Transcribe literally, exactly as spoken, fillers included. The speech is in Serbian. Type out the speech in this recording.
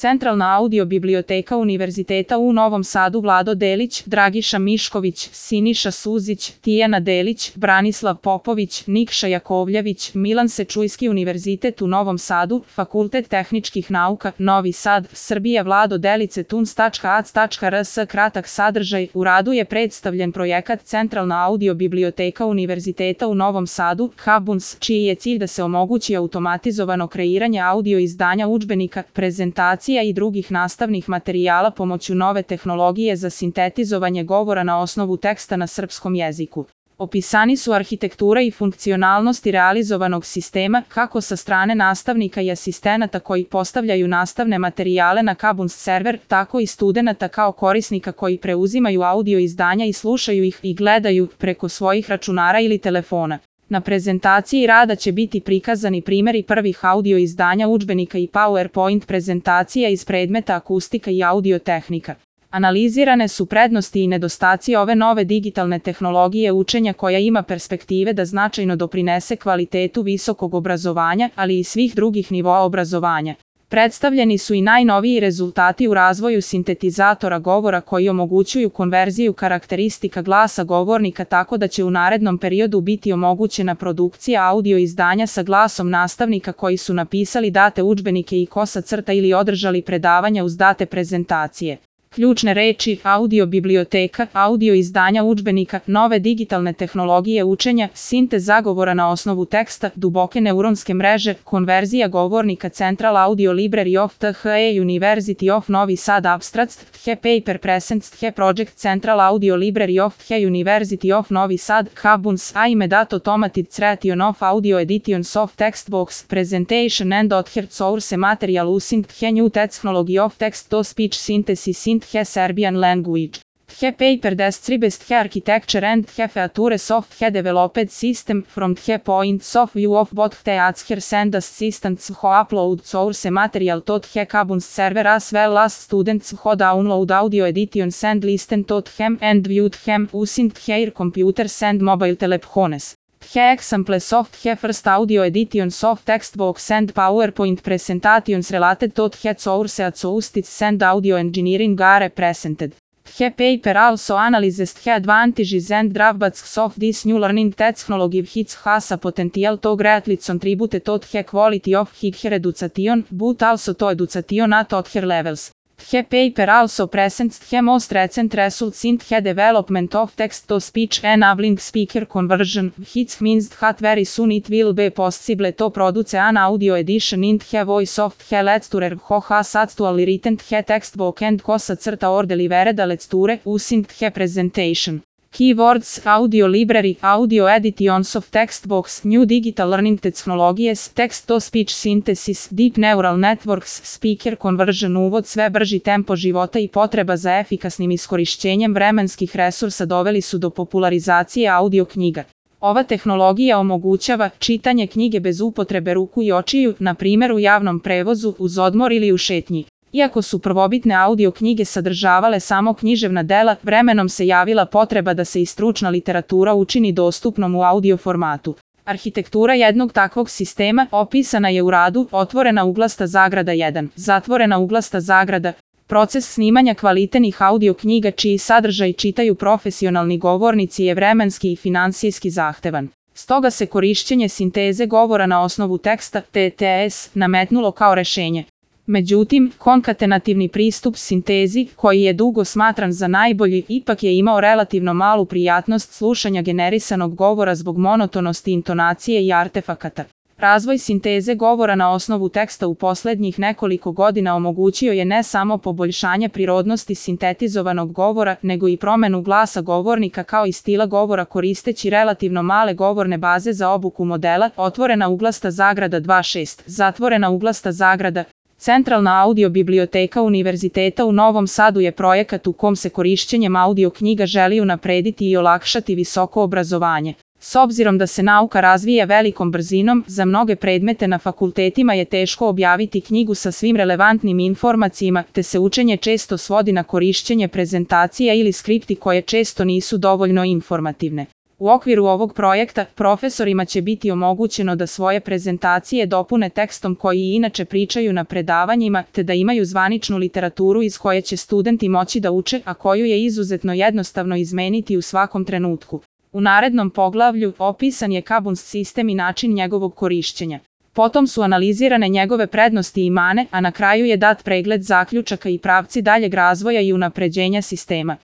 Centralna audio biblioteka Univerziteta u Novom Sadu Vlado Delić, Dragiša Mišković, Siniša Suzić, Tijana Delić, Branislav Popović, Nikša Jakovljević, Milan Sečujski Univerzitet u Novom Sadu, Fakultet tehničkih nauka, Novi Sad, Srbija Vlado Delice tuns tačka a c tačka r s Kratak sadržaj. U radu je predstavljen projekat Centralna audio biblioteka Univerziteta u Novom Sadu, Habuns, čiji je cilj da se omogući automatizovano kreiranje audio izdanja udžbenika, prezentacija i drugih nastavnih materijala pomoću nove tehnologije za sintetizovanje govora na osnovu teksta na srpskom jeziku. Opisani su arhitektura i funkcionalnosti realizovanog sistema, kako sa strane nastavnika i asistenata koji postavljaju nastavne materijale na Habuns server, tako i studenata kao korisnika koji preuzimaju audio izdanja i slušaju ih i gledaju preko svojih računara ili telefona. Na prezentaciji rada će biti prikazani primjeri prvih audio izdanja udžbenika i PowerPoint prezentacija iz predmeta akustika i audiotehnika. Analizirane su prednosti i nedostaci ove nove digitalne tehnologije učenja koja ima perspektive da značajno doprinese kvalitetu visokog obrazovanja, ali i svih drugih nivoa obrazovanja. Predstavljeni su i najnoviji rezultati u razvoju sintetizatora govora koji omogućuju konverziju karakteristika glasa govornika tako da će u narednom periodu biti omogućena produkcija audio izdanja sa glasom nastavnika koji su napisali date udžbenike i kosa crta ili održali predavanja uz date prezentacije. Ključne reči: audio biblioteka, audio izdanja udžbenika, nove digitalne tehnologije učenja, sinteza govora na osnovu teksta, duboke neuronske mreže, konverzija govornika, Central Audio Library of the University of Novi Sad Abstracts, the Paper Presents the Project Central Audio Library of the University of Novi Sad, Habuns, Aimedat Automated of Audio Editions of Textbooks, Presentation and Other Source Material using the New Technology of Text-to-Speech Synthesis in the Serbian language. The paper describes the architecture and the features of the developed system from the points of view of both the authors and assistants who upload source material to the Habuns server as well as students who download audio editions and listen to them and view them using their computers and mobile telephones. The examples of the first audio editions of textbooks and PowerPoint presentations related to the source acoustics and audio engineering are presented. The paper also analyzes the advantages and drawbacks of this new learning technology which has a potential to greatly contribute to the quality of higher education, but also to education at other levels. The paper also presents the most recent results in the development of text-to-speech enabling speaker conversion, which means that very soon it will be possible to produce an audio edition in the voice of the lecturer who has actually written the textbook and cosa crta or delivered the lecture using the presentation. Keywords: audio library, audio editions of textbooks, new digital learning technologies, text-to-speech synthesis, deep neural networks, speaker conversion. Uvod: sve brži tempo života i potreba za efikasnim iskorišćenjem vremenskih resursa doveli su do popularizacije audio knjiga. Ova tehnologija omogućava čitanje knjige bez upotrebe ruku i očiju, na primjer u javnom prevozu, uz odmor ili u šetnji. Iako su prvobitne audio knjige sadržavale samo književna dela, vremenom se javila potreba da se i stručna literatura učini dostupnom u audio formatu. Arhitektura jednog takvog sistema opisana je u radu Otvorena uglasta zagrada jedan, Zatvorena uglasta zagrada. Proces snimanja kvalitetnih audio knjiga čiji sadržaj čitaju profesionalni govornici je vremenski i finansijski zahtevan. Stoga se korišćenje sinteze govora na osnovu teksta T T S nametnulo kao rešenje. Međutim, konkatenativni pristup sintezi, koji je dugo smatran za najbolji, ipak je imao relativno malu prijatnost slušanja generisanog govora zbog monotonosti intonacije i artefakata. Razvoj sinteze govora na osnovu teksta u posljednjih nekoliko godina omogućio je ne samo poboljšanje prirodnosti sintetizovanog govora, nego i promenu glasa govornika kao i stila govora koristeći relativno male govorne baze za obuku modela. Otvorena uglasta zagrada dva šest, Zatvorena uglasta zagrada. Centralna audio biblioteka Univerziteta u Novom Sadu je projekat u kom se korišćenjem audio knjiga želi unaprediti i olakšati visoko obrazovanje. S obzirom da se nauka razvija velikom brzinom, za mnoge predmete na fakultetima je teško objaviti knjigu sa svim relevantnim informacijama, te se učenje često svodi na korišćenje prezentacija ili skripti koje često nisu dovoljno informativne. U okviru ovog projekta, profesorima će biti omogućeno da svoje prezentacije dopune tekstom koji i inače pričaju na predavanjima, te da imaju zvaničnu literaturu iz koje će studenti moći da uče, a koju je izuzetno jednostavno izmeniti u svakom trenutku. U narednom poglavlju opisan je Kabunst sistem i način njegovog korišćenja. Potom su analizirane njegove prednosti i mane, a na kraju je dat pregled zaključaka i pravci daljeg razvoja i unapređenja sistema.